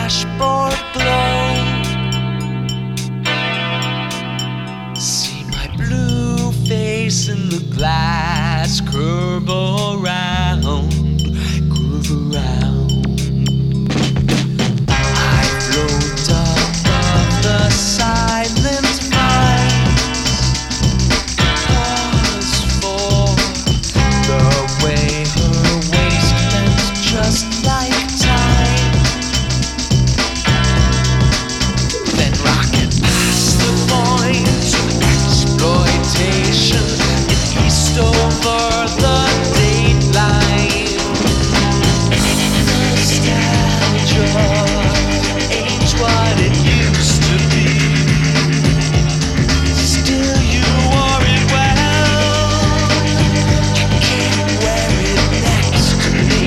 dashboard glow. See my blue face in the glass, curve around, groove around. I float above the silent minds, pause for the way her waist bends just like time. Then rocket past the point of exploitation and east over the dateline. Nostalgia ain't what it used to be. Still you wore it well. You can't wear it next to me.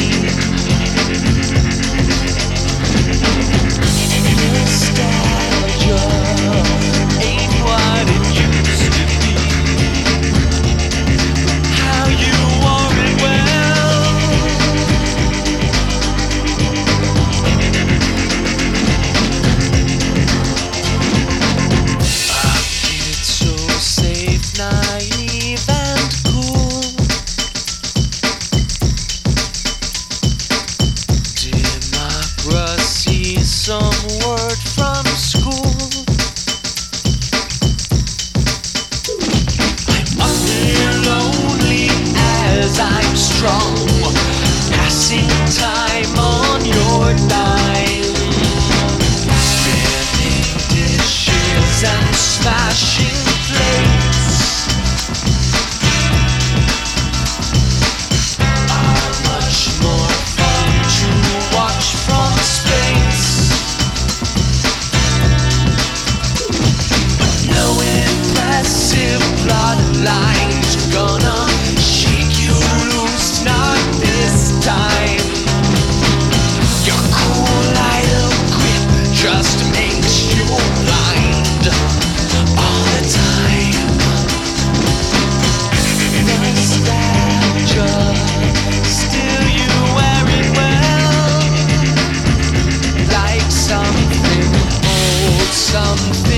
Nostalgia ain't what it used to be. How you wore it well. A kid so safe, naive and cool. Democracy, some word from school. I'm lonely as I'm strong, passing time on your dime, spinning dishes and smashing plates are much more fun to watch from space. No impressive plot lines gonna shake you loose, not this time. Your cool idle grip just makes you blind all the time. Nostalgia, still you wear it well, like something old, something